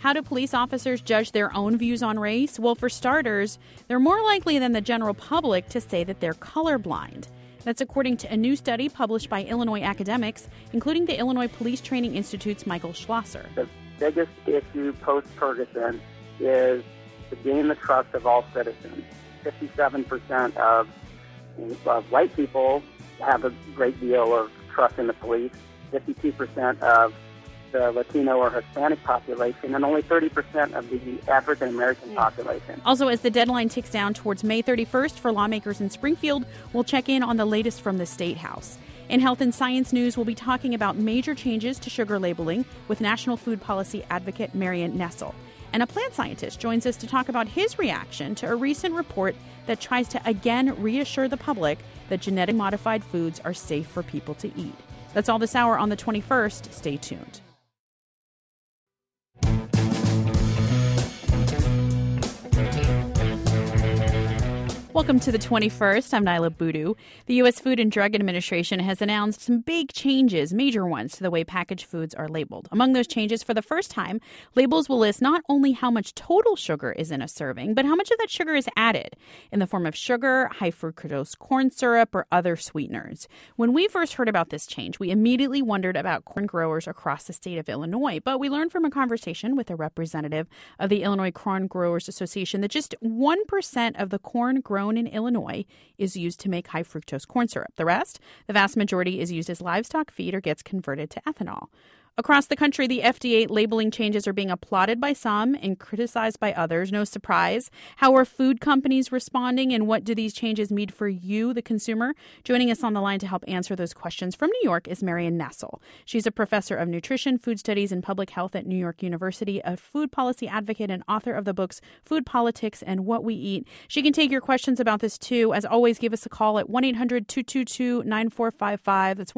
How do police officers judge their own views on race? Well, for starters, they're more likely than the general public to say that they're colorblind. That's according to a new study published by Illinois academics, including the Illinois Police Training Institute's Michael Schlosser. The biggest issue post-Ferguson is to gain the trust of all citizens. 57% of white people have a great deal of trust in the police, 52% of the Latino or Hispanic population, and only 30% of the African American population. Also, as the deadline ticks down towards May 31st for lawmakers in Springfield, we'll check in on the latest from the State House. In Health and Science News, we'll be talking about major changes to sugar labeling with National Food Policy Advocate Marion Nestle. And a plant scientist joins us to talk about his reaction to a recent report that tries to again reassure the public that genetically modified foods are safe for people to eat. That's all this hour on the 21st. Stay tuned. Welcome to the 21st. I'm Nyla Boodoo. The U.S. Food and Drug Administration has announced some big changes, major ones, to the way packaged foods are labeled. Among those changes, for the first time, labels will list not only how much total sugar is in a serving, but how much of that sugar is added in the form of sugar, high fructose corn syrup, or other sweeteners. When we first heard about this change, we immediately wondered about corn growers across the state of Illinois. But we learned from a conversation with a representative of the Illinois Corn Growers Association that just 1% of the corn grown in Illinois is used to make high fructose corn syrup. The rest, the vast majority, is used as livestock feed or gets converted to ethanol. Across the country, the FDA labeling changes are being applauded by some and criticized by others. No surprise. How are food companies responding, and what do these changes mean for you, the consumer? Joining us on the line to help answer those questions from New York is Marion Nestle. She's a professor of nutrition, food studies, and public health at New York University, a food policy advocate, and author of the books Food Politics and What We Eat. She can take your questions about this, too. As always, give us a call at 1-800-222-9455. That's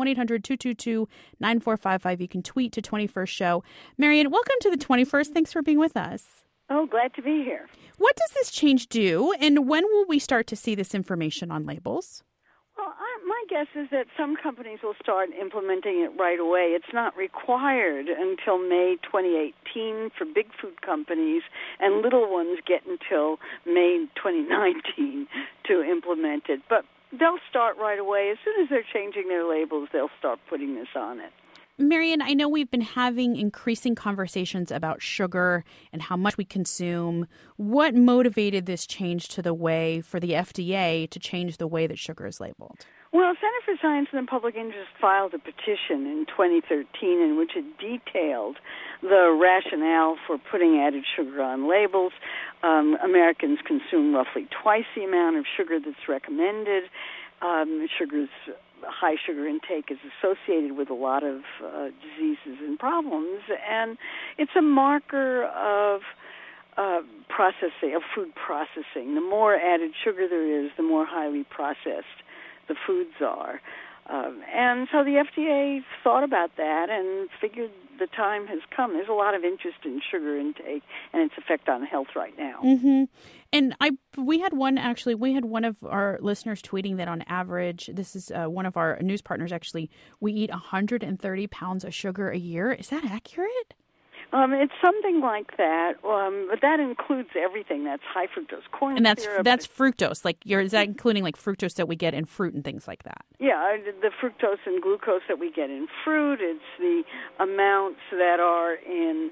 1-800-222-9455. You can tweet to 21st Show. Marion, welcome to the 21st. Thanks for being with us. Oh, glad to be here. What does this change do, and when will we start to see this information on labels? Well, my guess is that some companies will start implementing it right away. It's not required until May 2018 for big food companies, and little ones get until May 2019 to implement it. But they'll start right away. As soon as they're changing their labels, they'll start putting this on it. Marion, I know we've been having increasing conversations about sugar and how much we consume. What motivated this change to the way for the FDA to change the way that sugar is labeled? Well, Center for Science and the Public Interest filed a petition in 2013 in which it detailed the rationale for putting added sugar on labels. Americans consume roughly twice the amount of sugar that's recommended. High sugar intake is associated with a lot of diseases and problems, and it's a marker of food processing. The more added sugar there is, the more highly processed the foods are. And so the FDA thought about that and figured the time has come. There's a lot of interest in sugar intake and its effect on health right now. Mm-hmm. And we had one of our listeners tweeting that on average, this is one of our news partners actually, we eat 130 pounds of sugar a year. Is that accurate? It's something like that, but that includes everything. That's high fructose corn syrup. And that's fructose. Is that including like fructose that we get in fruit and things like that? Yeah, the fructose and glucose that we get in fruit. It's the amounts that are in.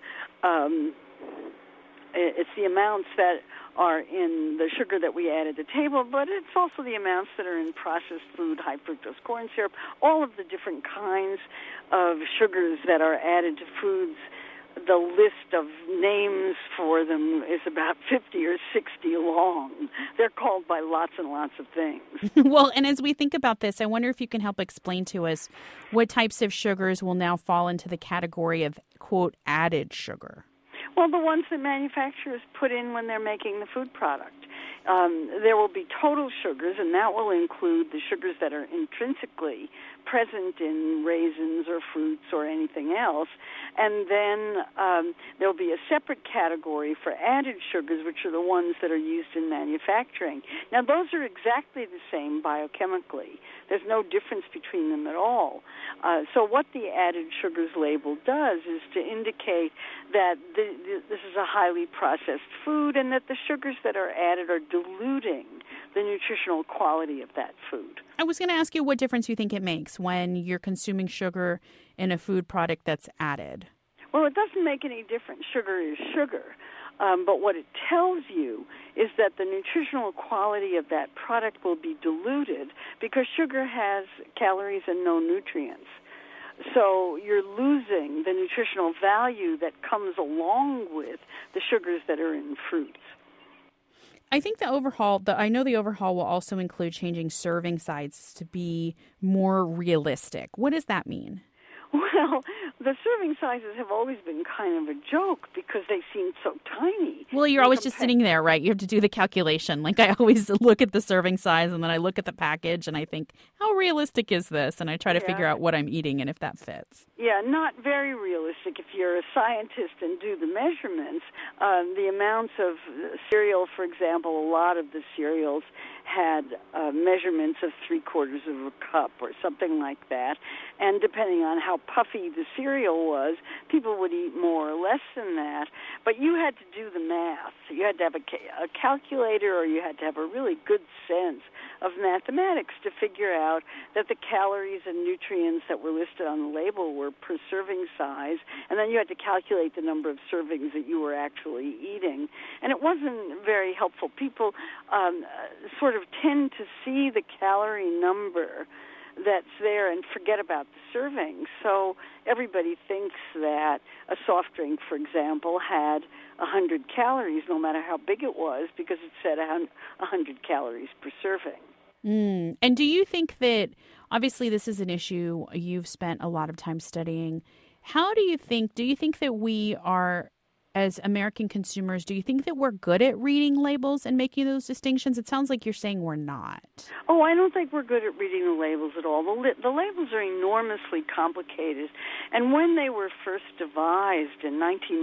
It's the amounts that are in the sugar that we add at the table, but it's also the amounts that are in processed food, high fructose corn syrup, all of the different kinds of sugars that are added to foods. The list of names for them is about 50 or 60 long. They're called by lots and lots of things. Well, and as we think about this, I wonder if you can help explain to us what types of sugars will now fall into the category of, quote, added sugar. Well, the ones that manufacturers put in when they're making the food product. There will be total sugars, and that will include the sugars that are intrinsically present in raisins or fruits or anything else. And then there'll be a separate category for added sugars, which are the ones that are used in manufacturing. Now, those are exactly the same biochemically. There's no difference between them at all. So what the added sugars label does is to indicate that this is a highly processed food and that the sugars that are added are diluting the nutritional quality of that food. I was going to ask you what difference you think it makes when you're consuming sugar in a food product that's added. Well, it doesn't make any difference. Sugar is sugar. But what it tells you is that the nutritional quality of that product will be diluted because sugar has calories and no nutrients. So you're losing the nutritional value that comes along with the sugars that are in fruits. I think the overhaul will also include changing serving sizes to be more realistic. What does that mean? Well, the serving sizes have always been kind of a joke because they seem so tiny. Well, you're always just sitting there, right? You have to do the calculation. Like I always look at the serving size and then I look at the package and I think, how realistic is this? And I try to figure out what I'm eating and if that fits. Yeah, not very realistic. If you're a scientist and do the measurements, the amounts of cereal, for example, a lot of the cereals had measurements of 3/4 of a cup or something like that. And depending on how puffy the cereal was, people would eat more or less than that. But you had to do the math. You had to have a calculator or you had to have a really good sense of mathematics to figure out that the calories and nutrients that were listed on the label were per serving size, and then you had to calculate the number of servings that you were actually eating. And it wasn't very helpful. People sort of tend to see the calorie number that's there and forget about the serving. So everybody thinks that a soft drink, for example, had 100 calories no matter how big it was because it said 100 calories per serving. And do you think that, obviously this is an issue you've spent a lot of time studying, do you think that we are, as American consumers, do you think that we're good at reading labels and making those distinctions? It sounds like you're saying we're not. Oh, I don't think we're good at reading the labels at all. The labels are enormously complicated. And when they were first devised in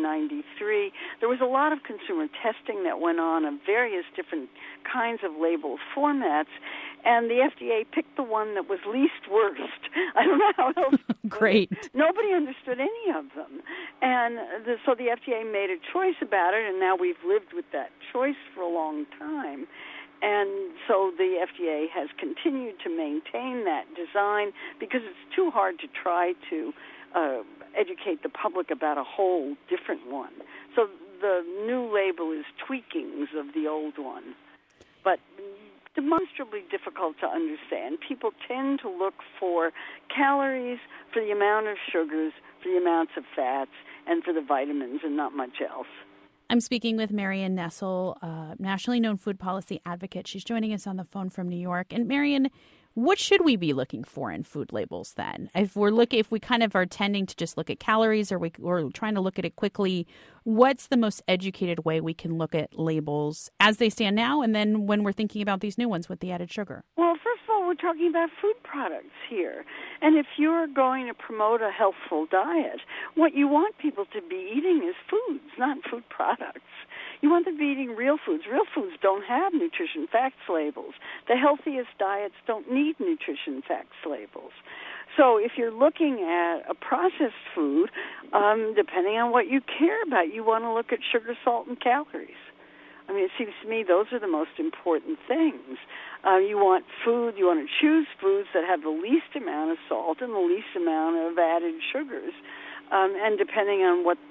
1993, there was a lot of consumer testing that went on of various different kinds of label formats. And the FDA picked the one that was least worst. I don't know how else. Great. Nobody understood any of them. And so the FDA made a choice about it, and now we've lived with that choice for a long time. And so the FDA has continued to maintain that design because it's too hard to try to educate the public about a whole different one. So the new label is tweakings of the old one. But demonstrably difficult to understand. People tend to look for calories, for the amount of sugars, for the amounts of fats, and for the vitamins, and not much else. I'm speaking with Marion Nestle, nationally known food policy advocate. She's joining us on the phone from New York. And Marion, what should we be looking for in food labels then? If we kind of are tending to just look at calories or we're trying to look at it quickly, what's the most educated way we can look at labels as they stand now and then when we're thinking about these new ones with the added sugar? Well, first of all, we're talking about food products here. And if you're going to promote a healthful diet, what you want people to be eating is foods, not food products. You want them to be eating real foods. Real foods don't have nutrition facts labels. The healthiest diets don't need nutrition facts labels. So if you're looking at a processed food, depending on what you care about, you want to look at sugar, salt, and calories. I mean, it seems to me those are the most important things. You want to choose foods that have the least amount of salt and the least amount of added sugars. And depending on what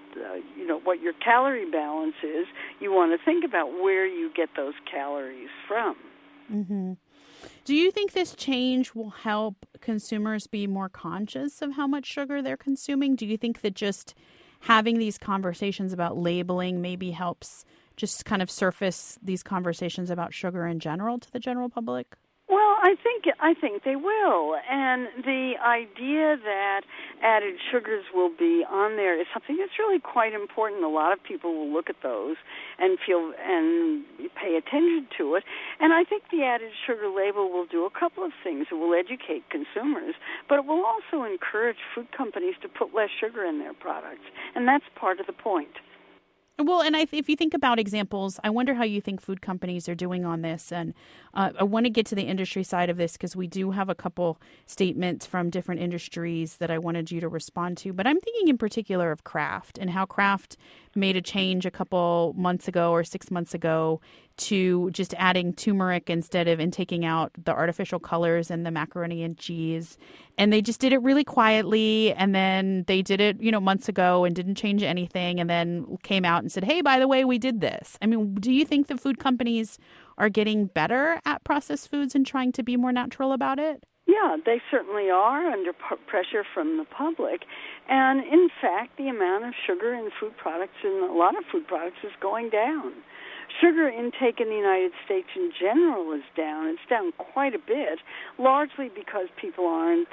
your calorie balance is, you want to think about where you get those calories from. Mm-hmm. Do you think this change will help consumers be more conscious of how much sugar they're consuming? Do you think that just having these conversations about labeling maybe helps just kind of surface these conversations about sugar in general to the general public? Well, I think they will, and the idea that added sugars will be on there is something that's really quite important. A lot of people will look at those and feel and pay attention to it, and I think the added sugar label will do a couple of things. It will educate consumers, but it will also encourage food companies to put less sugar in their products, and that's part of the point. Well, and if you think about examples, I wonder how you think food companies are doing on this. And I want to get to the industry side of this because we do have a couple statements from different industries that I wanted you to respond to. But I'm thinking in particular of Kraft and how Kraft made a change a couple months ago or 6 months ago to just adding turmeric instead of and taking out the artificial colors and the macaroni and cheese. And they just did it really quietly. And then they did it, months ago and didn't change anything. And then came out and said, hey, by the way, we did this. I mean, do you think the food companies are getting better at processed foods and trying to be more natural about it? Yeah, they certainly are under pressure from the public. And in fact, the amount of sugar in food products, in a lot of food products, is going down. Sugar intake in the United States in general is down. It's down quite a bit, largely because people aren't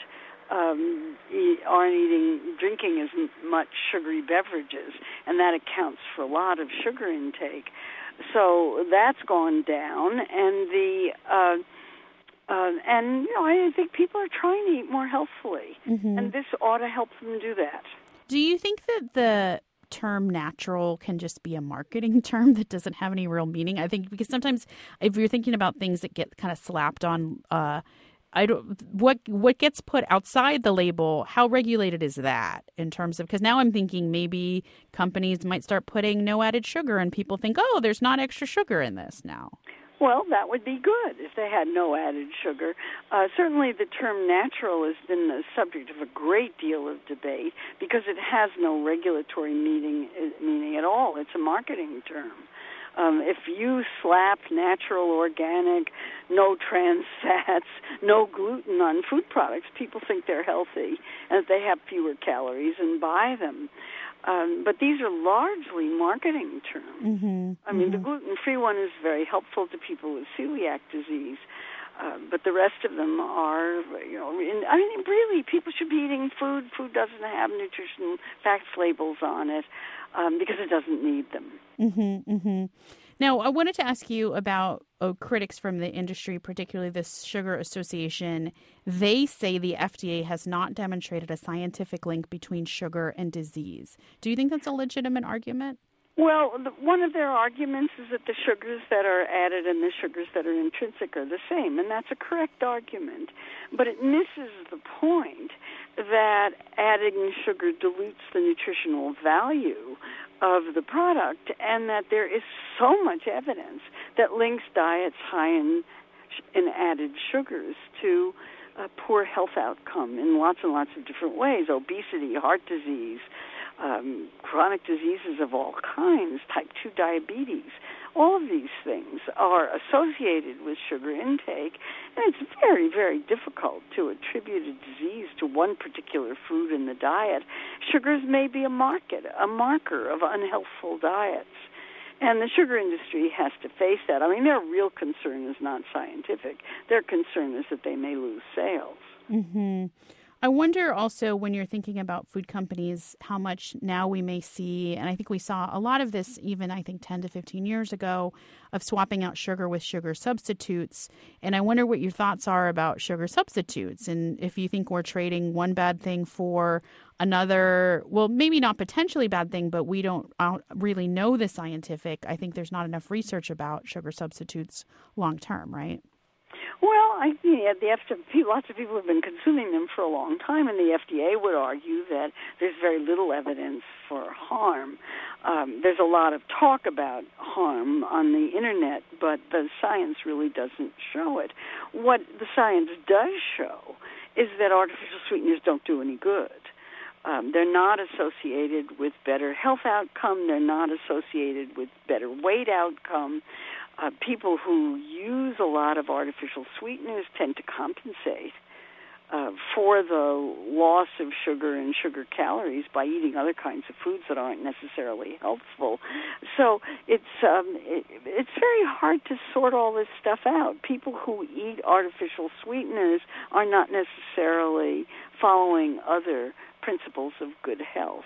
drinking as much sugary beverages, and that accounts for a lot of sugar intake. So that's gone down, and I think people are trying to eat more healthfully, and this ought to help them do that. Do you think that the term natural can just be a marketing term that doesn't have any real meaning? I think because sometimes if you're thinking about things that get kind of slapped on, what gets put outside the label, how regulated is that in terms of, because now I'm thinking maybe companies might start putting no added sugar and people think, oh, there's not extra sugar in this now. Well, that would be good if they had no added sugar. Certainly the term natural has been the subject of a great deal of debate because it has no regulatory meaning at all. It's a marketing term. If you slap natural, organic, no trans fats, no gluten on food products, people think they're healthy and that they have fewer calories and buy them. But these are largely marketing terms. I mean, the gluten-free one is very helpful to people with celiac disease, but the rest of them are, really, people should be eating food. Food doesn't have nutritional facts labels on it because it doesn't need them. Now, I wanted to ask you about critics from the industry, particularly the Sugar Association. They say the FDA has not demonstrated a scientific link between sugar and disease. Do you think that's a legitimate argument? Well, one of their arguments is that the sugars that are added and the sugars that are intrinsic are the same, and that's a correct argument. But it misses the point that adding sugar dilutes the nutritional value of the product, and that there is so much evidence that links diets high in added sugars to poor health outcome in lots and lots of different ways: obesity, heart disease, chronic diseases of all kinds, type 2 diabetes. All of these things are associated with sugar intake, and it's very, very difficult to attribute a disease to one particular food in the diet. Sugars may be a marker of unhealthful diets, and the sugar industry has to face that. I mean, their real concern is not scientific. Their concern is that they may lose sales. I wonder also, when you're thinking about food companies, how much now we may see, and I think we saw a lot of this even, 10 to 15 years ago, of swapping out sugar with sugar substitutes. And I wonder what your thoughts are about sugar substitutes, and if you think we're trading one bad thing for another, well, maybe not potentially bad thing, but we don't really know the scientific. I think there's not enough research about sugar substitutes long term, right? Well, lots of people have been consuming them for a long time, and the FDA would argue that there's very little evidence for harm. There's a lot of talk about harm on the Internet, but the science really doesn't show it. What the science does show is that artificial sweeteners don't do any good. They're not associated with better health outcome. They're not associated with better weight outcome. People who use a lot of artificial sweeteners tend to compensate for the loss of sugar and sugar calories by eating other kinds of foods that aren't necessarily helpful. So it's very hard to sort all this stuff out. People who eat artificial sweeteners are not necessarily following other principles of good health.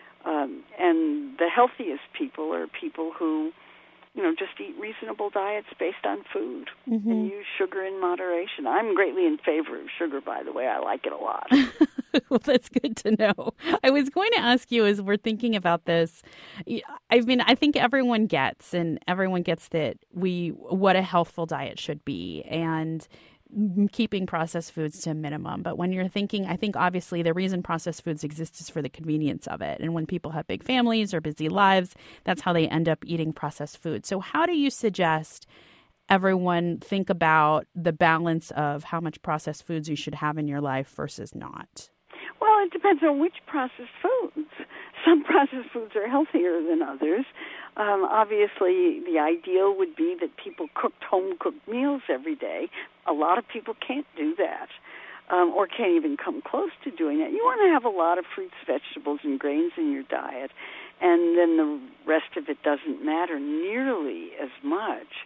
And the healthiest people are people who, just eat reasonable diets based on food and use sugar in moderation. I'm greatly in favor of sugar, by the way. I like it a lot. Well, that's good to know. I was going to ask you, as we're thinking about this, I think everyone gets that what a healthful diet should be, and keeping processed foods to a minimum. But when you're thinking, I think obviously the reason processed foods exist is for the convenience of it. And when people have big families or busy lives, that's how they end up eating processed food. So how do you suggest everyone think about the balance of how much processed foods you should have in your life versus not? Well, it depends on which processed foods. Some processed foods are healthier than others. Obviously, the ideal would be that people cooked home-cooked meals every day. A lot of people can't do that, or can't even come close to doing that. You want to have a lot of fruits, vegetables, and grains in your diet, and then the rest of it doesn't matter nearly as much.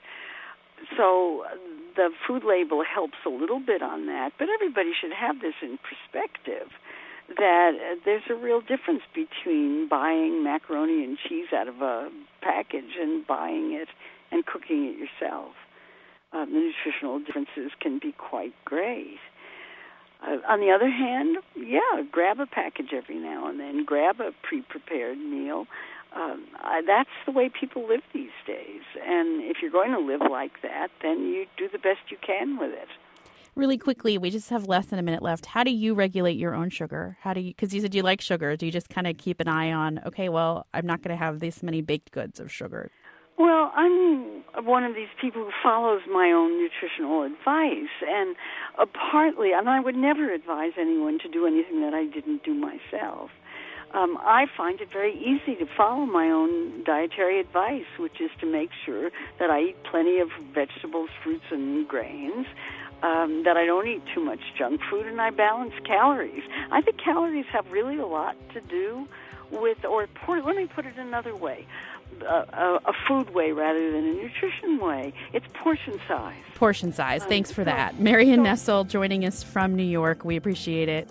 So the food label helps a little bit on that, but everybody should have this in perspective, that there's a real difference between buying macaroni and cheese out of a package and buying it and cooking it yourself. The nutritional differences can be quite great. On the other hand, grab a package every now and then. Grab a pre-prepared meal. That's the way people live these days. And if you're going to live like that, then you do the best you can with it. Really quickly, we just have less than a minute left. How do you regulate your own sugar? Because you said you like sugar. Do you just kind of keep an eye on, okay, well, I'm not going to have this many baked goods of sugar? Well, I'm one of these people who follows my own nutritional advice, and partly, and I would never advise anyone to do anything that I didn't do myself. I find it very easy to follow my own dietary advice, which is to make sure that I eat plenty of vegetables, fruits, and grains, that I don't eat too much junk food, and I balance calories. I think calories have really a lot to do with, let me put it another way, a food way rather than a nutrition way. It's portion size. Portion size. Thanks for that. Marion Nestle joining us from New York. We appreciate it.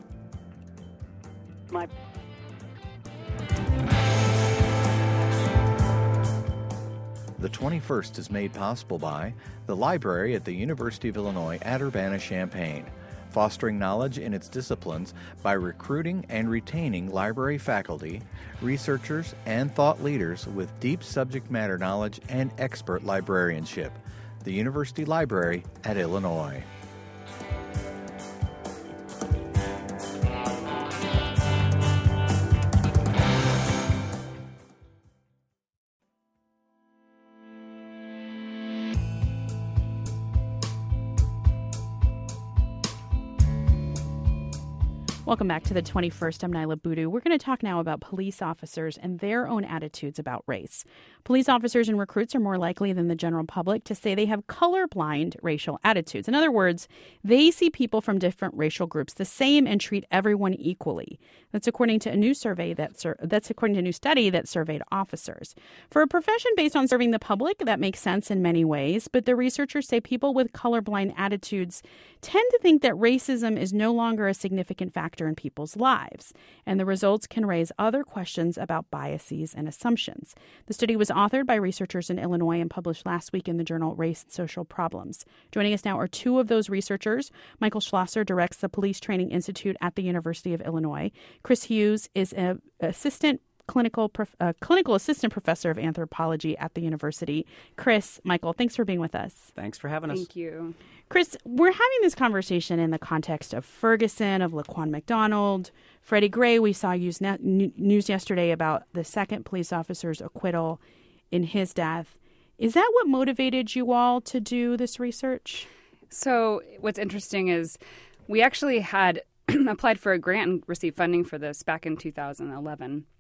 The 21st is made possible by the library at the University of Illinois at Urbana-Champaign, fostering knowledge in its disciplines by recruiting and retaining library faculty, researchers, and thought leaders with deep subject matter knowledge and expert librarianship. The University Library at Illinois. Welcome back to the 21st. I'm Nyla Boodoo. We're going to talk now about police officers and their own attitudes about race. Police officers and recruits are more likely than the general public to say they have colorblind racial attitudes. In other words, they see people from different racial groups the same and treat everyone equally. That's according to a new survey that's according to a new study that surveyed officers. For a profession based on serving the public, that makes sense in many ways, but the researchers say people with colorblind attitudes tend to think that racism is no longer a significant factor in people's lives, and the results can raise other questions about biases and assumptions. The study was authored by researchers in Illinois and published last week in the journal Race and Social Problems. Joining us now are two of those researchers. Michael Schlosser directs the Police Training Institute at the University of Illinois. Chris Hughes is an clinical assistant professor of anthropology at the university. Chris, Michael, thanks for being with us. Thanks for having us. Thank you. Chris, we're having this conversation in the context of Ferguson, of Laquan McDonald, Freddie Gray. We saw news yesterday about the second police officer's acquittal in his death. Is that what motivated you all to do this research? So what's interesting is we actually had applied for a grant and received funding for this back in 2011.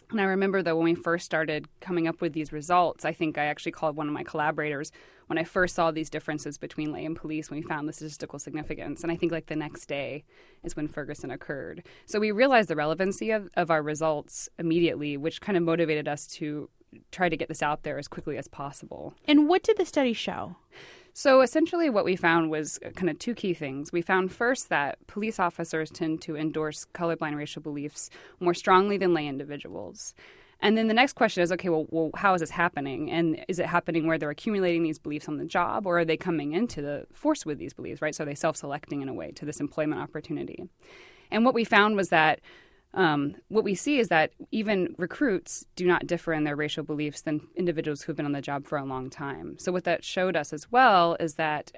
And I remember, though, when we first started coming up with these results, I think I actually called one of my collaborators when I first saw these differences between lay and police when we found the statistical significance. And I think like the next day is when Ferguson occurred. So we realized the relevancy of our results immediately, which kind of motivated us to try to get this out there as quickly as possible. And what did the study show? So essentially what we found was kind of two key things. We found first that police officers tend to endorse colorblind racial beliefs more strongly than lay individuals. And then the next question is, okay, well, how is this happening? And is it happening where they're accumulating these beliefs on the job, or are they coming into the force with these beliefs, right? So are they self-selecting in a way to this employment opportunity? And what we found was that what we see is that even recruits do not differ in their racial beliefs than individuals who've been on the job for a long time. So what that showed us as well is that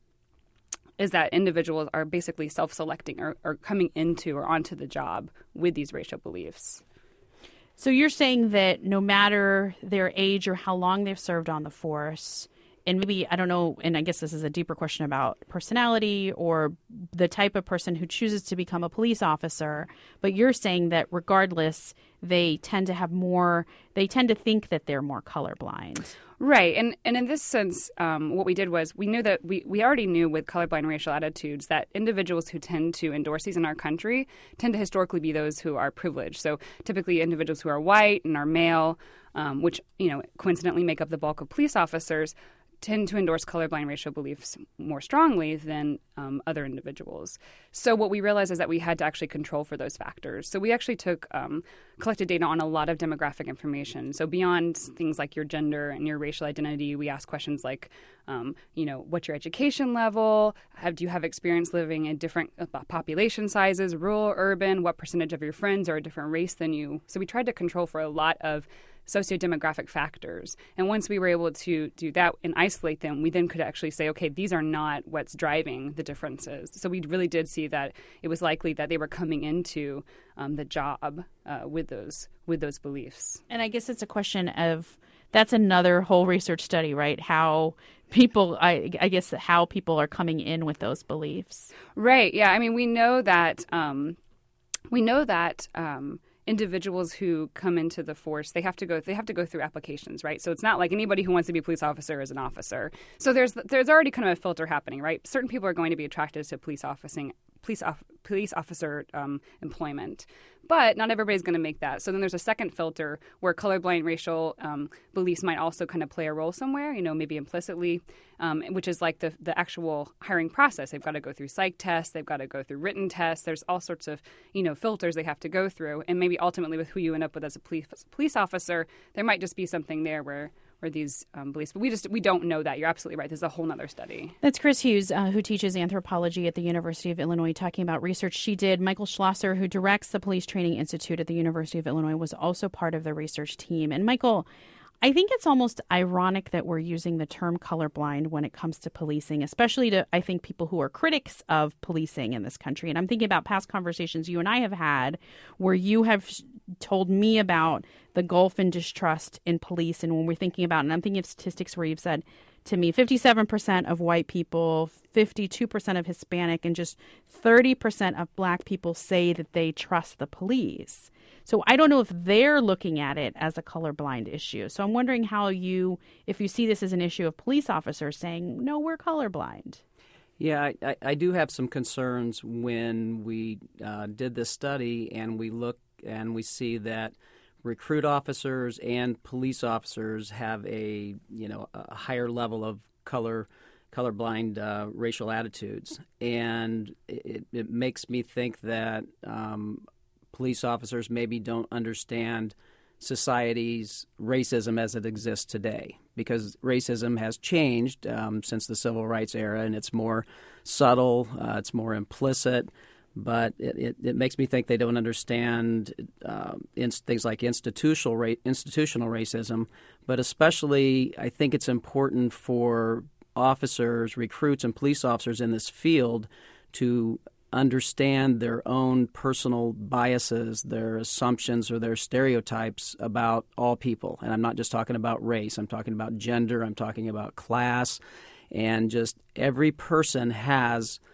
individuals are basically self-selecting or coming into or onto the job with these racial beliefs. So you're saying that no matter their age or how long they've served on the force, and maybe, I don't know, and I guess this is a deeper question about personality or the type of person who chooses to become a police officer, but you're saying that regardless, they tend to think that they're more colorblind. Right. And in this sense, what we did was we knew that we already knew with colorblind racial attitudes that individuals who tend to endorse these in our country tend to historically be those who are privileged. So typically individuals who are white and are male, which, coincidentally make up the bulk of police officers, tend to endorse colorblind racial beliefs more strongly than other individuals. So what we realized is that we had to actually control for those factors. So we actually collected data on a lot of demographic information. So beyond things like your gender and your racial identity, we asked questions like, what's your education level? Do you have experience living in different population sizes, rural, urban? What percentage of your friends are a different race than you? So we tried to control for a lot of sociodemographic factors. And once we were able to do that and isolate them, we then could actually say, okay, these are not what's driving the differences. So we really did see that it was likely that they were coming into the job with those beliefs. And I guess it's a question of, that's another whole research study, right? How people, I guess how people are coming in with those beliefs. Right. Yeah. I mean, we know that individuals who come into the force, they have to go through applications, right? So it's not like anybody who wants to be a police officer is an officer. So there's already kind of a filter happening, right? Certain people are going to be attracted to police officer employment, but not everybody's going to make that. So then there's a second filter where colorblind racial beliefs might also kind of play a role somewhere, maybe implicitly, which is like the actual hiring process. They've got to go through psych tests. They've got to go through written tests. There's all sorts of, filters they have to go through. And maybe ultimately with who you end up with as a police officer, there might just be something there where these beliefs. But we don't know that. You're absolutely right. There's a whole other study. That's Chris Hughes, who teaches anthropology at the University of Illinois, talking about research she did. Michael Schlosser, who directs the Police Training Institute at the University of Illinois, was also part of the research team. And Michael, I think it's almost ironic that we're using the term colorblind when it comes to policing, especially to, I think, people who are critics of policing in this country. And I'm thinking about past conversations you and I have had where you have told me about the gulf in distrust in police. And when we're thinking about, and I'm thinking of statistics where you've said to me 57% of white people, 52% of Hispanic, and just 30% of Black people say that they trust the police. So I don't know if they're looking at it as a colorblind issue. So I'm wondering if you see this as an issue of police officers saying, no, we're colorblind. Yeah, I do have some concerns when we did this study and we look and we see that recruit officers and police officers have a higher level of colorblind racial attitudes, and it makes me think that police officers maybe don't understand society's racism as it exists today, because racism has changed since the civil rights era, and it's more subtle, it's more implicit. But it makes me think they don't understand things like institutional racism. But especially, I think it's important for officers, recruits, and police officers in this field to understand their own personal biases, their assumptions, or their stereotypes about all people. And I'm not just talking about race. I'm talking about gender. I'm talking about class. And just every person has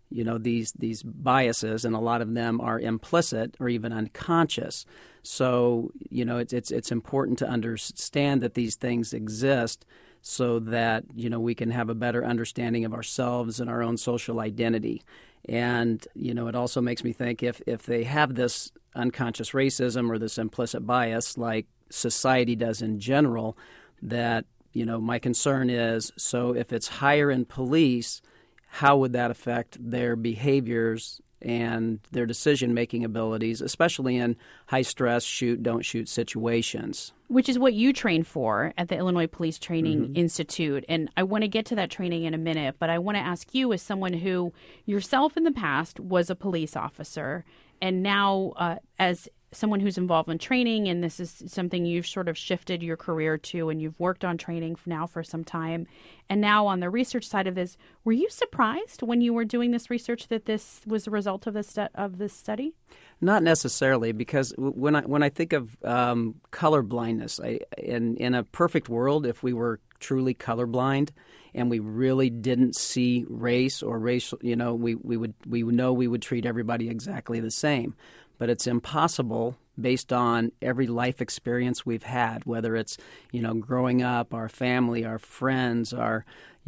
these biases, and a lot of them are implicit or even unconscious. So, it's important to understand that these things exist so that, we can have a better understanding of ourselves and our own social identity. And, it also makes me think if they have this unconscious racism or this implicit bias like society does in general, that, my concern is, so if it's higher in police, how would that affect their behaviors and their decision-making abilities, especially in high-stress shoot, don't shoot situations? Which is what you train for at the Illinois Police Training Institute. And I want to get to that training in a minute, but I want to ask you, as someone who yourself in the past was a police officer, and now as someone who's involved in training, and this is something you've sort of shifted your career to, and you've worked on training now for some time, and now on the research side of this, were you surprised when you were doing this research that this was a result of this study? Not necessarily, because when I think of color blindness, in a perfect world, if we were truly colorblind and we really didn't see race or racial, we would treat everybody exactly the same. But it's impossible based on every life experience we've had, whether it's, growing up, our family, our friends, our,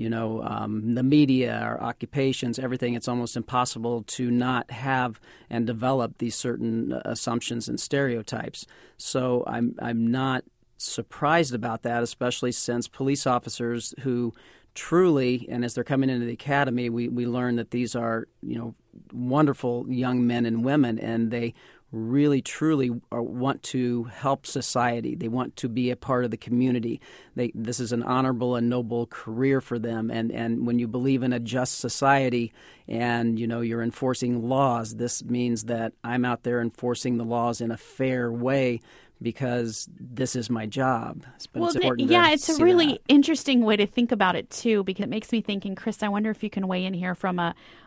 the media, our occupations, everything. It's almost impossible to not have and develop these certain assumptions and stereotypes. So I'm not surprised about that, especially since police officers who truly, and as they're coming into the academy, we learn that these are, wonderful young men and women, and they really, truly want to help society. They want to be a part of the community. This is an honorable and noble career for them. And when you believe in a just society and, you're enforcing laws, this means that I'm out there enforcing the laws in a fair way because this is my job. But it's a really interesting way to think about it, too, because it makes me think, and Chris, I wonder if you can weigh in here from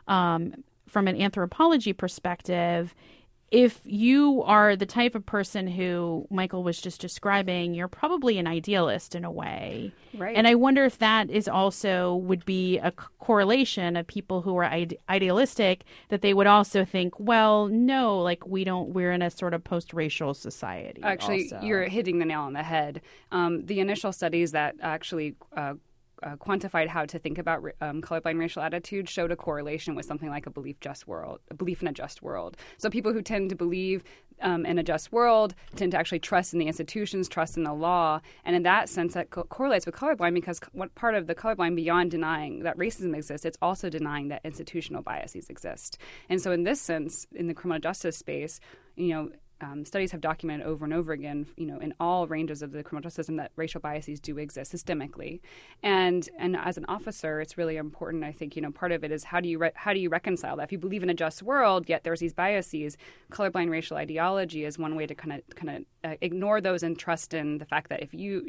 an anthropology perspective. If you are the type of person who Michael was just describing, you're probably an idealist in a way. Right. And I wonder if that is also would be a correlation of people who are idealistic, that they would also think, well, no, we're in a sort of post-racial society. Actually, also. You're hitting the nail on the head. The initial studies that actually quantified how to think about colorblind racial attitudes showed a correlation with something like a belief in a just world. So people who tend to believe in a just world tend to actually trust in the institutions, trust in the law, and in that sense that correlates with colorblind, because what part of the colorblind, beyond denying that racism exists, it's also denying that institutional biases exist. And so in this sense, in the criminal justice space, studies have documented over and over again, in all ranges of the criminal justice system, that racial biases do exist systemically. And as an officer, it's really important. I think part of it is how do you reconcile that? If you believe in a just world, yet there's these biases, colorblind racial ideology is one way to kind of ignore those and trust in the fact that if you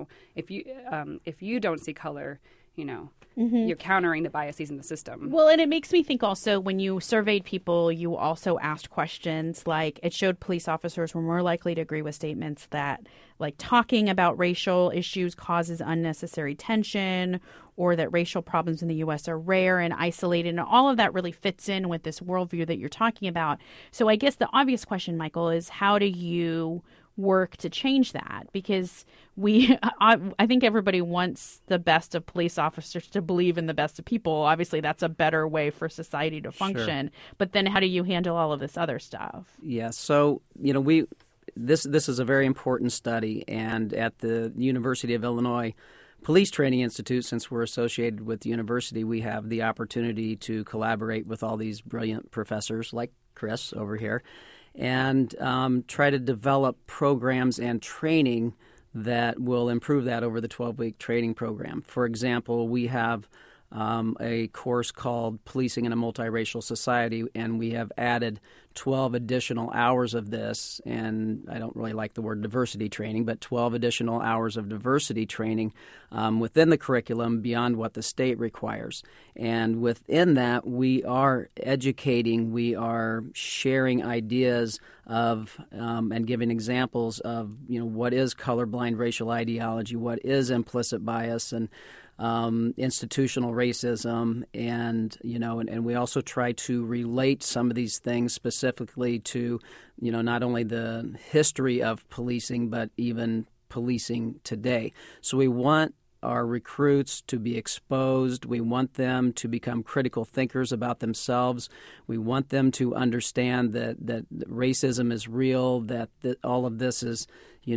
don't see color, you're countering the biases in the system. Well, and it makes me think also, when you surveyed people, you also asked questions like, it showed police officers were more likely to agree with statements that, like, talking about racial issues causes unnecessary tension, or that racial problems in the U.S. are rare and isolated. And all of that really fits in with this worldview that you're talking about. So I guess the obvious question, Michael, is how do you work to change that? Because I think everybody wants the best of police officers to believe in the best of people. Obviously, that's a better way for society to function. Sure. But then how do you handle all of this other stuff? Yeah, so, this is a very important study. And at the University of Illinois Police Training Institute, since we're associated with the university, we have the opportunity to collaborate with all these brilliant professors like Chris over here, and try to develop programs and training that will improve that over the 12-week training program. For example, we have a course called Policing in a Multiracial Society, and we have added 12 additional hours of this, and I don't really like the word diversity training, but 12 additional hours of diversity training within the curriculum beyond what the state requires. And within that, we are educating, we are sharing ideas of and giving examples of, what is colorblind racial ideology, what is implicit bias, and institutional racism, and we also try to relate some of these things specifically to, not only the history of policing, but even policing today. So we want our recruits to be exposed. We want them to become critical thinkers about themselves. We want them to understand that racism is real, that all of this is,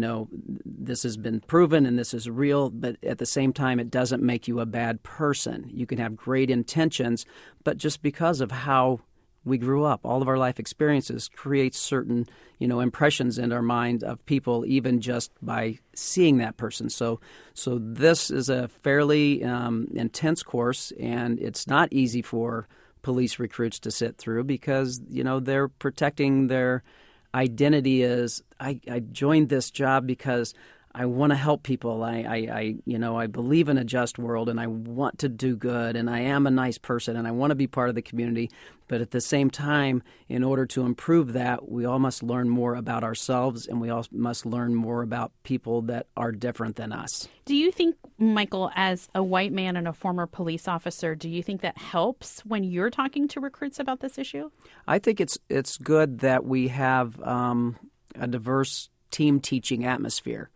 this has been proven and this is real, but at the same time, it doesn't make you a bad person. You can have great intentions, but just because of how we grew up, all of our life experiences create certain, impressions in our mind of people, even just by seeing that person. So this is a fairly intense course, and it's not easy for police recruits to sit through because, they're protecting their identity as I joined this job because I want to help people. I believe in a just world, and I want to do good, and I am a nice person, and I want to be part of the community. But at the same time, in order to improve that, we all must learn more about ourselves, and we all must learn more about people that are different than us. Do you think, Michael, as a white man and a former police officer, do you think that helps when you're talking to recruits about this issue? I think it's good that we have a diverse team teaching atmosphere.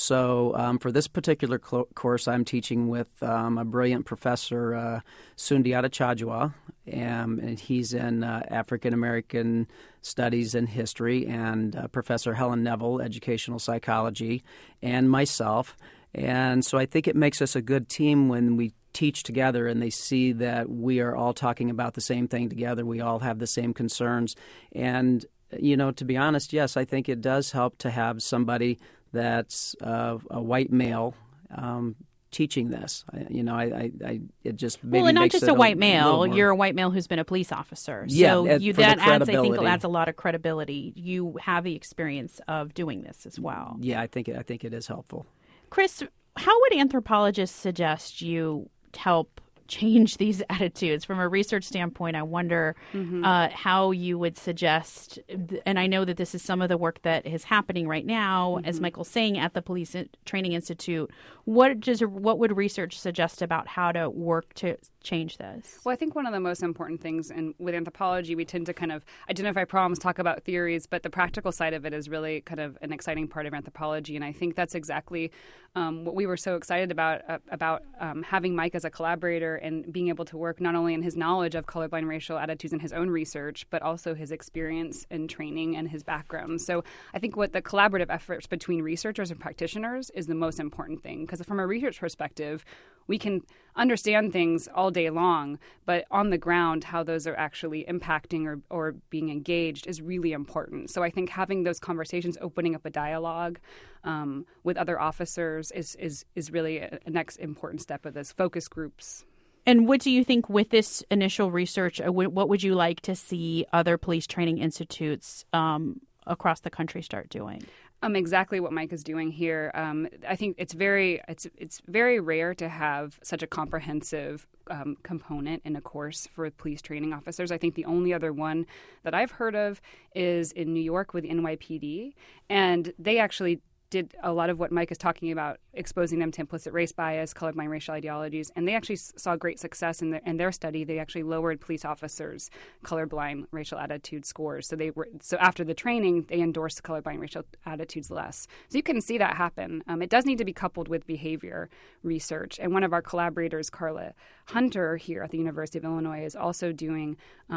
So for this particular course, I'm teaching with a brilliant professor, Sundiata Chajwa, and he's in African American Studies and History, and Professor Helen Neville, Educational Psychology, and myself. And so I think it makes us a good team when we teach together and they see that we are all talking about the same thing together. We all have the same concerns. And, to be honest, yes, I think it does help to have somebody that's a white male teaching this. It just maybe and not makes just it a white male. more... You're a white male who's been a police officer. Yeah, so that adds a lot of credibility. You have the experience of doing this as well. Yeah, I think it is helpful. Chris, how would anthropologists suggest you help change these attitudes? From a research standpoint, I wonder how you would suggest, and I know that this is some of the work that is happening right now, as Michael's saying, at the Police Training Institute. What would research suggest about how to work to change this? Well, I think one of the most important things, and with anthropology, we tend to kind of identify problems, talk about theories, but the practical side of it is really kind of an exciting part of anthropology. And I think that's exactly what we were so excited about having Mike as a collaborator and being able to work not only in his knowledge of colorblind racial attitudes in his own research, but also his experience and training and his background. So I think what the collaborative efforts between researchers and practitioners is the most important thing, because from a research perspective, we can understand things all day long, but on the ground, how those are actually impacting or being engaged is really important. So I think having those conversations, opening up a dialogue with other officers is really a next important step of this. Focus groups. And what do you think with this initial research, what would you like to see other police training institutes across the country start doing? Exactly what Mike is doing here. I think it's very rare to have such a comprehensive component in a course for police training officers. I think the only other one that I've heard of is in New York with the NYPD, and they actually did a lot of what Mike is talking about, exposing them to implicit race bias, colorblind racial ideologies, and they actually saw great success in their study. They actually lowered police officers' colorblind racial attitude scores. So after the training, they endorsed colorblind racial attitudes less. So you can see that happen. It does need to be coupled with behavior research, and one of our collaborators, Carla Hunter, here at the University of Illinois, is also doing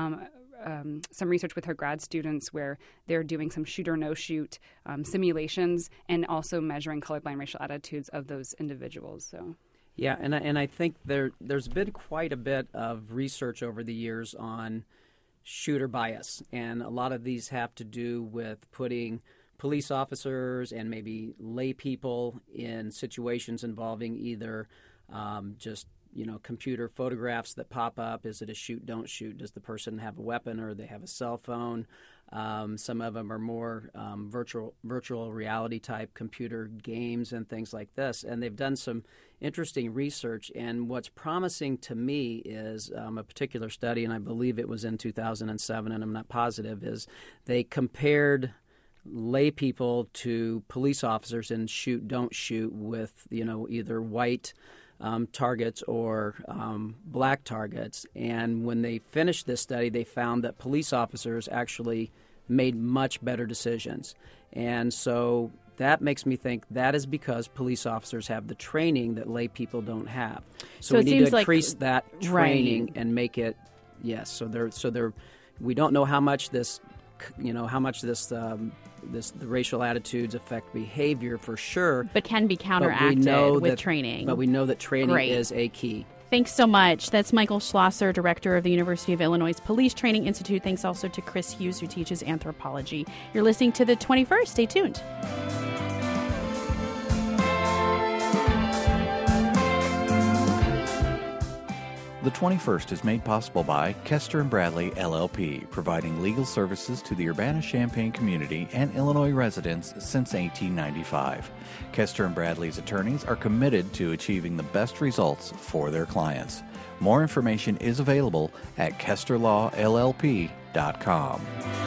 some research with her grad students where they're doing some shoot or no shoot simulations and also measuring colorblind racial attitudes of those individuals. So, yeah, and I think there's been quite a bit of research over the years on shooter bias, and a lot of these have to do with putting police officers and maybe lay people in situations involving either just computer photographs that pop up. Is it a shoot, don't shoot? Does the person have a weapon or they have a cell phone? Some of them are more virtual reality type computer games and things like this. And they've done some interesting research. And what's promising to me is a particular study, and I believe it was in 2007, and I'm not positive, is they compared lay people to police officers in shoot, don't shoot with, either white targets or black targets. And when they finished this study, they found that police officers actually made much better decisions. And so that makes me think that is because police officers have the training that lay people don't have. So we need to increase that training and make it, yes. So they're we don't know how much the racial attitudes affect behavior for sure, but can be counteracted with training. But we know that training is a key. Thanks so much. That's Michael Schlosser, director of the University of Illinois Police Training Institute. Thanks also to Chris Hughes, who teaches anthropology. You're listening to The 21st. Stay tuned. The 21st is made possible by Kester & Bradley, LLP, providing legal services to the Urbana-Champaign community and Illinois residents since 1895. Kester & Bradley's attorneys are committed to achieving the best results for their clients. More information is available at kesterlawllp.com.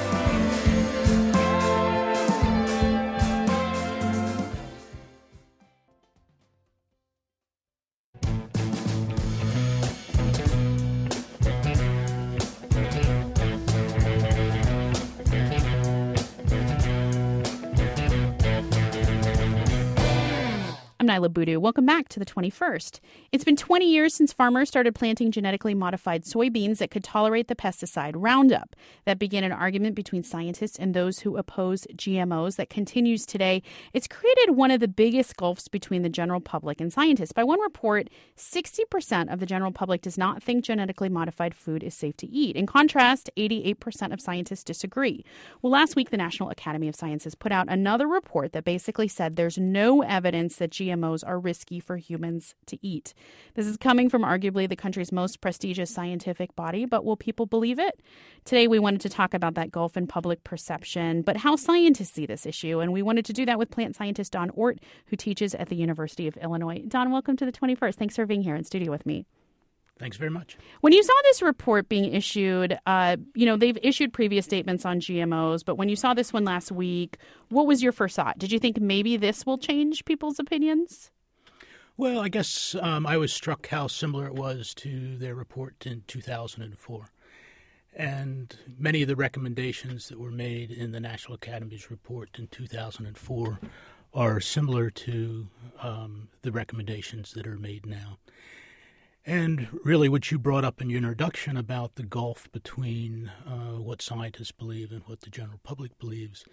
I'm Nyla Boodoo. Welcome back to the 21st. It's been 20 years since farmers started planting genetically modified soybeans that could tolerate the pesticide Roundup. That began an argument between scientists and those who oppose GMOs that continues today. It's created one of the biggest gulfs between the general public and scientists. By one report, 60% of the general public does not think genetically modified food is safe to eat. In contrast, 88% of scientists disagree. Well, last week, the National Academy of Sciences put out another report that basically said there's no evidence that GMOs are risky for humans to eat. This is coming from arguably the country's most prestigious scientific body, but will people believe it? Today, we wanted to talk about that gulf in public perception, but how scientists see this issue. And we wanted to do that with plant scientist Don Ort, who teaches at the University of Illinois. Don, welcome to the 21st. Thanks for being here in studio with me. Thanks very much. When you saw this report being issued, they've issued previous statements on GMOs, but when you saw this one last week, what was your first thought? Did you think maybe this will change people's opinions? Well, I guess I was struck how similar it was to their report in 2004. And many of the recommendations that were made in the National Academy's report in 2004 are similar to the recommendations that are made now. And really what you brought up in your introduction about the gulf between what scientists believe and what the general public believes,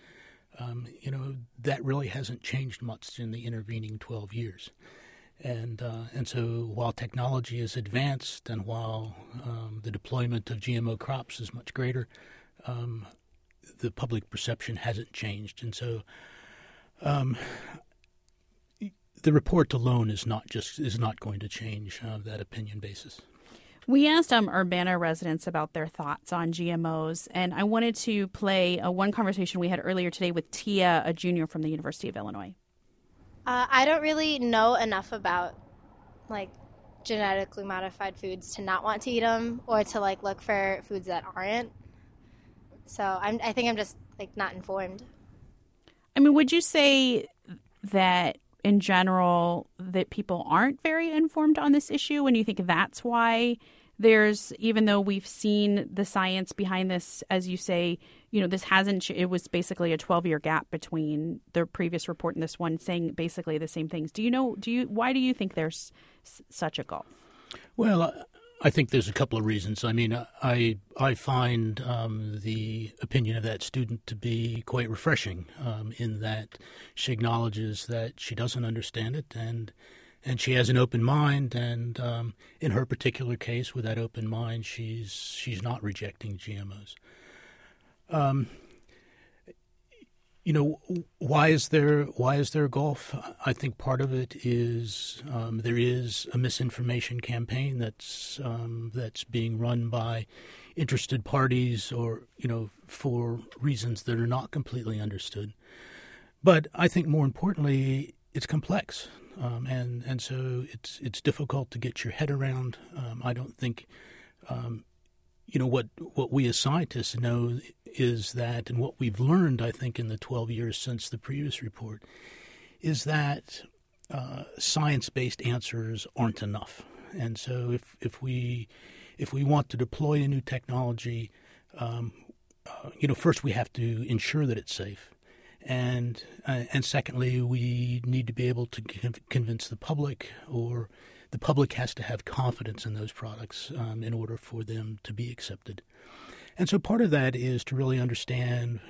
that really hasn't changed much in the intervening 12 years. And so while technology is advanced and while the deployment of GMO crops is much greater, the public perception hasn't changed. And so the report alone is not going to change that opinion basis. We asked Urbana residents about their thoughts on GMOs, and I wanted to play one conversation we had earlier today with Tia, a junior from the University of Illinois. I don't really know enough about genetically modified foods to not want to eat them or to look for foods that aren't. So I think I'm just not informed. I mean, would you say that in general that people aren't very informed on this issue, and you think that's why even though we've seen the science behind this, as you say, this it was basically a 12-year gap between the previous report and this one saying basically the same things. Why do you think there's such a gulf? Well, I think there's a couple of reasons. I mean, I find the opinion of that student to be quite refreshing in that she acknowledges that she doesn't understand it and she has an open mind. And in her particular case, with that open mind, she's not rejecting GMOs. Why is there a gulf? I think part of it is there is a misinformation campaign that's being run by interested parties, or for reasons that are not completely understood. But I think more importantly, it's complex, and so it's difficult to get your head around. I don't think what we as scientists know is that, and what we've learned, I think, in the 12 years since the previous report, is that science-based answers aren't enough. And so if we want to deploy a new technology, first we have to ensure that it's safe. And secondly, we need to be able to convince the public, or the public has to have confidence in those products in order for them to be accepted. And so part of that is to really understand,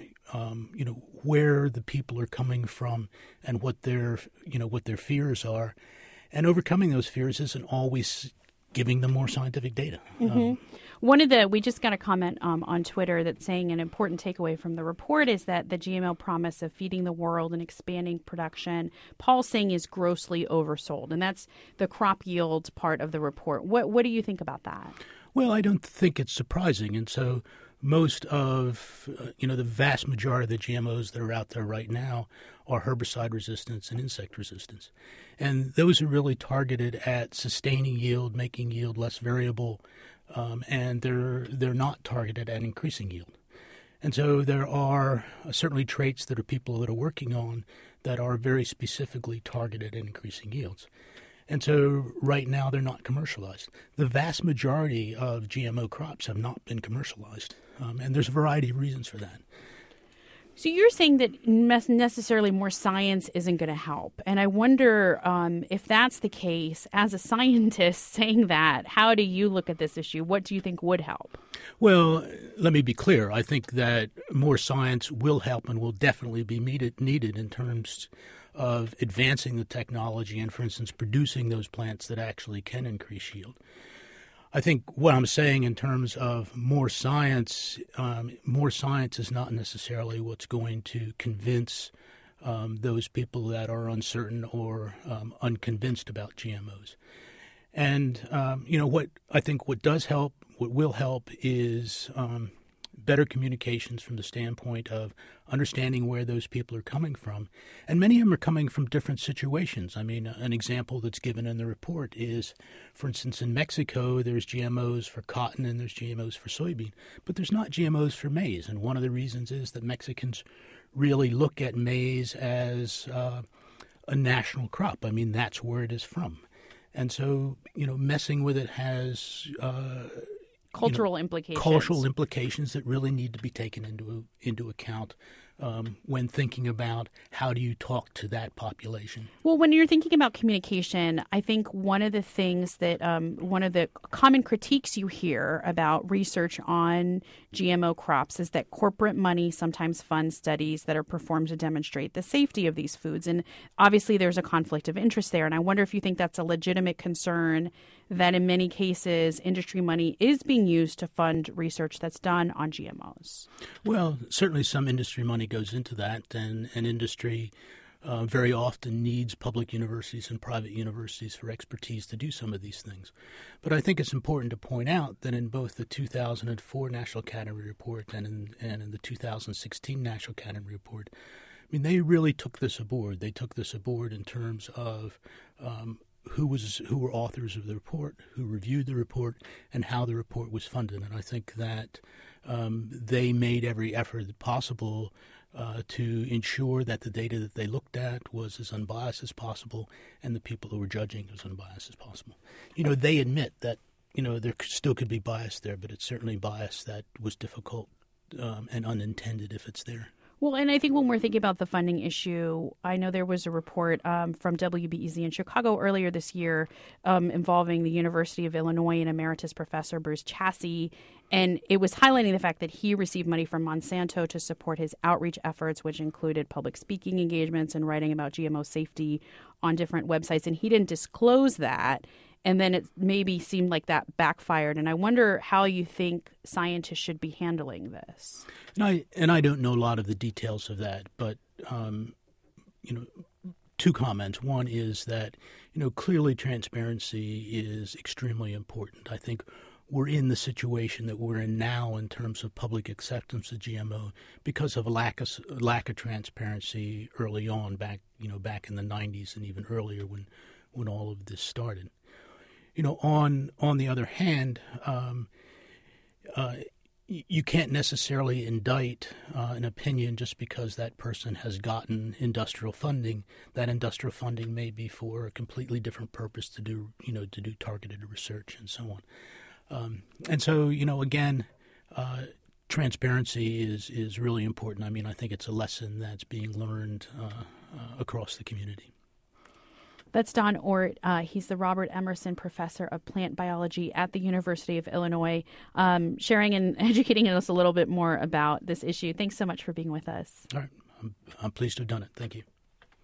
where the people are coming from and what their fears are. And overcoming those fears isn't always giving them more scientific data. Mm-hmm. We just got a comment on Twitter that's saying an important takeaway from the report is that the GMO promise of feeding the world and expanding production, Paul's saying, is grossly oversold. And that's the crop yield part of the report. What do you think about that? Well, I don't think it's surprising. And so most of, the vast majority of the GMOs that are out there right now are herbicide resistance and insect resistance. And those are really targeted at sustaining yield, making yield less variable, and they're not targeted at increasing yield. And so there are certainly traits that people that are working on that are very specifically targeted at increasing yields. And so right now they're not commercialized. The vast majority of GMO crops have not been commercialized, and there's a variety of reasons for that. So you're saying that necessarily more science isn't going to help. And I wonder if that's the case, as a scientist saying that, how do you look at this issue? What do you think would help? Well, let me be clear. I think that more science will help and will definitely be needed in terms of advancing the technology and, for instance, producing those plants that actually can increase yield. I think what I'm saying in terms of more science is not necessarily what's going to convince those people that are uncertain or unconvinced about GMOs. And, what will help is better communications from the standpoint of understanding where those people are coming from. And many of them are coming from different situations. I mean, an example that's given in the report is, for instance, in Mexico, there's GMOs for cotton and there's GMOs for soybean, but there's not GMOs for maize. And one of the reasons is that Mexicans really look at maize as a national crop. I mean, that's where it is from. And so, messing with it has cultural implications. Cultural implications that really need to be taken into account when thinking about how do you talk to that population. Well, when you're thinking about communication, I think one of the things that one of the common critiques you hear about research on GMO crops is that corporate money sometimes funds studies that are performed to demonstrate the safety of these foods. And obviously there's a conflict of interest there. And I wonder if you think that's a legitimate concern, that in many cases industry money is being used to fund research that's done on GMOs. Well, certainly some industry money goes into that, and industry very often needs public universities and private universities for expertise to do some of these things. But I think it's important to point out that in both the 2004 National Academy Report and in the 2016 National Academy Report, I mean, they really took this aboard. They took this aboard in terms of who were authors of the report, who reviewed the report, and how the report was funded. And I think that they made every effort possible to ensure that the data that they looked at was as unbiased as possible, and the people who were judging as unbiased as possible. They admit that there still could be bias there, but it's certainly bias that was difficult and unintended if it's there. Well, and I think when we're thinking about the funding issue, I know there was a report from WBEZ in Chicago earlier this year involving the University of Illinois and emeritus professor Bruce Chasse, and it was highlighting the fact that he received money from Monsanto to support his outreach efforts, which included public speaking engagements and writing about GMO safety on different websites, and he didn't disclose that. and then it maybe seemed like that backfired. And I wonder how you think scientists should be handling this. And I don't know a lot of the details of that, but two comments. One is that clearly transparency is extremely important. I think we're in the situation that we're in now in terms of public acceptance of GMO because of a lack of transparency early on, back in the 90s and even earlier when all of this started. On the other hand, you can't necessarily indict an opinion just because that person has gotten industrial funding. That industrial funding may be for a completely different purpose to do targeted research and so on. And so, again, transparency is really important. I mean, I think it's a lesson that's being learned across the community. That's Don Ort. He's the Robert Emerson Professor of Plant Biology at the University of Illinois, sharing and educating us a little bit more about this issue. Thanks so much for being with us. All right. I'm pleased to have done it. Thank you.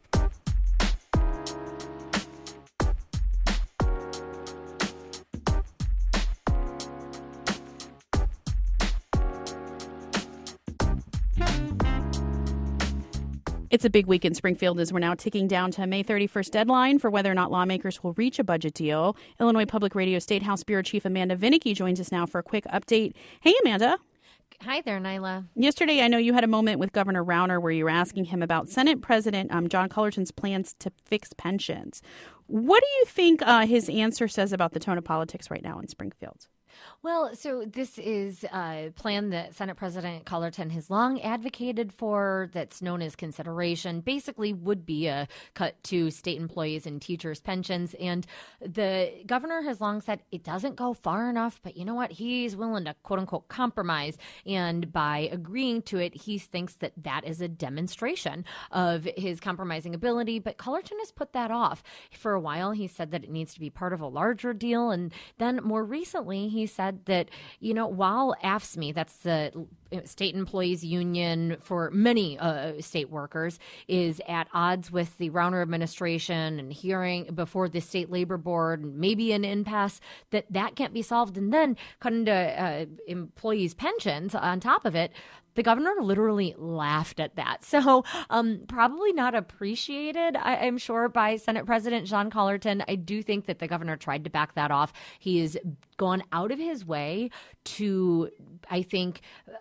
It's a big week in Springfield as we're now ticking down to a May 31st deadline for whether or not lawmakers will reach a budget deal. Illinois Public Radio State House Bureau Chief Amanda Vinicky joins us now for a quick update. Hey, Amanda. Hi there, Nyla. Yesterday, I know you had a moment with Governor Rauner where you were asking him about Senate President John Cullerton's plans to fix pensions. What do you think his answer says about the tone of politics right now in Springfield? Well, so this is a plan that Senate President Cullerton has long advocated for that's known as consideration. Basically would be a cut to state employees and teachers' pensions. And the governor has long said it doesn't go far enough, but you know what? He's willing to, quote unquote, compromise. And by agreeing to it, he thinks that that is a demonstration of his compromising ability. But Cullerton has put that off. For a while, he said that it needs to be part of a larger deal. And then more recently, he said that, while AFSCME, that's the State Employees Union for many state workers, is at odds with the Rauner administration and hearing before the State Labor Board and maybe an impasse, that can't be solved. And then cut into employees' pensions on top of it. The governor literally laughed at that. So probably not appreciated, I'm sure, by Senate President John Cullerton. I do think that the governor tried to back that off. He has gone out of his way to, I think,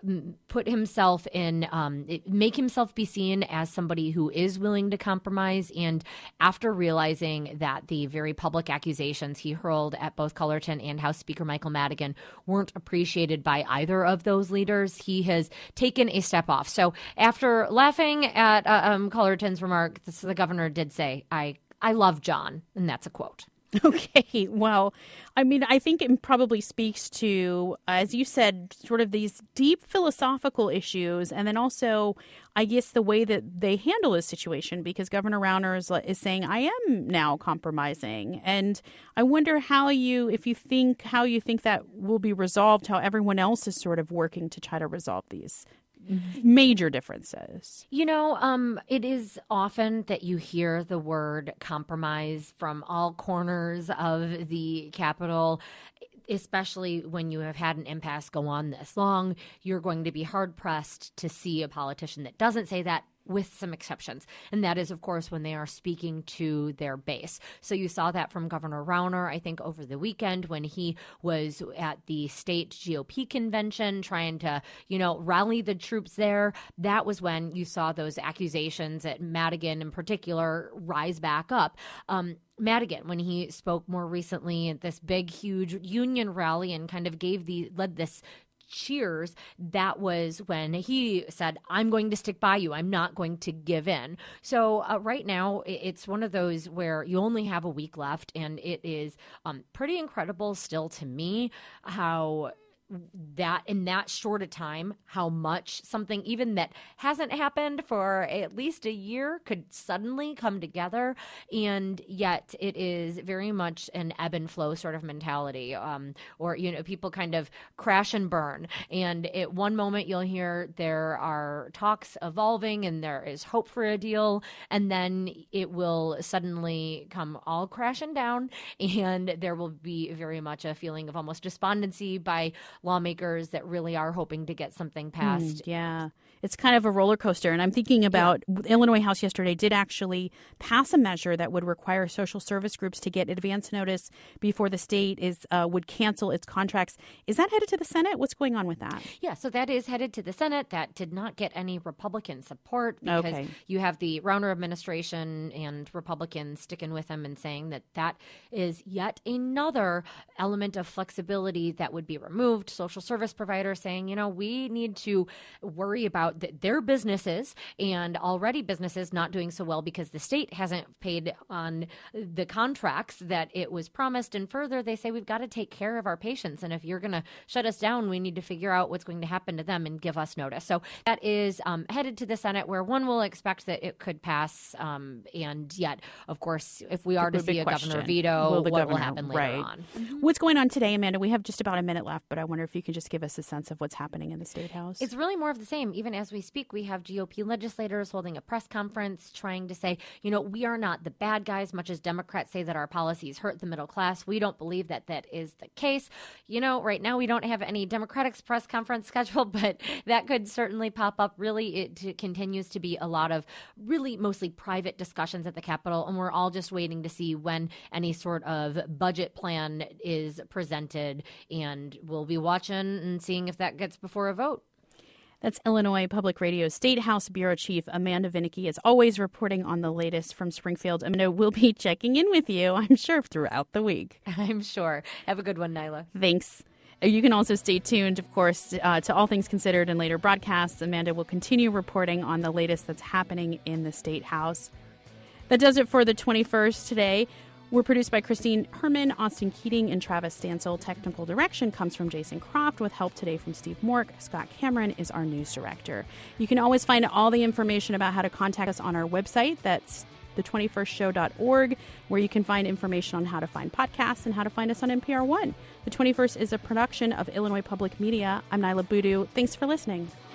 put himself in, make himself be seen as somebody who is willing to compromise. And after realizing that the very public accusations he hurled at both Cullerton and House Speaker Michael Madigan weren't appreciated by either of those leaders, he has taken a step off. So after laughing at Cullerton's remark, the governor did say, I love John, and that's a quote. Okay, well, I mean, I think it probably speaks to, as you said, sort of these deep philosophical issues, and then also, I guess, the way that they handle this situation, because Governor Rauner is saying, I am now compromising. And I wonder how you think that will be resolved, how everyone else is sort of working to try to resolve these major differences. It is often that you hear the word compromise from all corners of the Capitol, especially when you have had an impasse go on this long. You're going to be hard-pressed to see a politician that doesn't say that, with some exceptions. And that is, of course, when they are speaking to their base. So you saw that from Governor Rauner, I think, over the weekend when he was at the state GOP convention trying to, rally the troops there. That was when you saw those accusations at Madigan in particular rise back up. Madigan, when he spoke more recently at this big, huge union rally and kind of led this cheers, that was when he said, I'm going to stick by you. I'm not going to give in. So right now, it's one of those where you only have a week left, and it is pretty incredible still to me how that in that short a time, how much something even that hasn't happened for at least a year could suddenly come together. And yet it is very much an ebb and flow sort of mentality, or, people kind of crash and burn. And at one moment you'll hear there are talks evolving and there is hope for a deal. And then it will suddenly come all crashing down. And there will be very much a feeling of almost despondency by lawmakers that really are hoping to get something passed. Yeah. It's kind of a roller coaster. And I'm thinking about the Illinois House yesterday did actually pass a measure that would require social service groups to get advance notice before the state would cancel its contracts. Is that headed to the Senate? What's going on with that? Yeah, so that is headed to the Senate. That did not get any Republican support because you have the Rauner administration and Republicans sticking with them and saying that is yet another element of flexibility that would be removed. Social service providers saying, we need to worry about their businesses, and already businesses not doing so well because the state hasn't paid on the contracts that it was promised. And further, they say we've got to take care of our patients. And if you're going to shut us down, we need to figure out what's going to happen to them and give us notice. So that is headed to the Senate, where one will expect that it could pass. And yet, of course, if we are to see a governor veto, what will happen later on? Mm-hmm. What's going on today, Amanda? We have just about a minute left, but I wonder if you can just give us a sense of what's happening in the State House. It's really more of the same. Even as we speak, we have GOP legislators holding a press conference trying to say, we are not the bad guys, much as Democrats say that our policies hurt the middle class. We don't believe that is the case. Right now we don't have any Democratic press conference scheduled, but that could certainly pop up. Really, it continues to be a lot of really mostly private discussions at the Capitol, and we're all just waiting to see when any sort of budget plan is presented, and we'll be watching and seeing if that gets before a vote. That's Illinois Public Radio State House Bureau Chief Amanda Vinicky, as always, reporting on the latest from Springfield. Amanda will be checking in with you, I'm sure, throughout the week. I'm sure. Have a good one, Nyla. Thanks. You can also stay tuned, of course, to All Things Considered in later broadcasts. Amanda will continue reporting on the latest that's happening in the State House. That does it for the 21st today. We're produced by Christine Herman, Austin Keating, and Travis Stansel. Technical direction comes from Jason Croft with help today from Steve Mork. Scott Cameron is our news director. You can always find all the information about how to contact us on our website. That's the21stshow.org, where you can find information on how to find podcasts and how to find us on NPR One. The 21st is a production of Illinois Public Media. I'm Nyla Boodoo. Thanks for listening.